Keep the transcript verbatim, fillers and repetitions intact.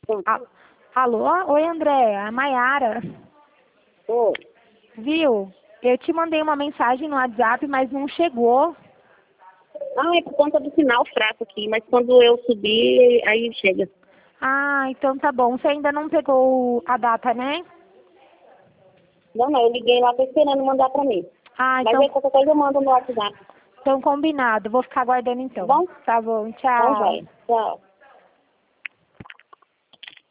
A- Alô? Oi, André. A Maiara. Ô, Viu? Eu te mandei uma mensagem no WhatsApp, mas não chegou. ah, é por conta do sinal fraco aqui, mas quando eu subir, aí chega. Ah, então tá bom. Você ainda não pegou a data, né? Não, não, eu liguei lá, tô esperando mandar pra mim. Ah, Mas então, aí qualquer coisa eu mando no WhatsApp. então combinado. Vou ficar aguardando Tá então. bom? Tá bom, Então, tchau. vai. Tchau.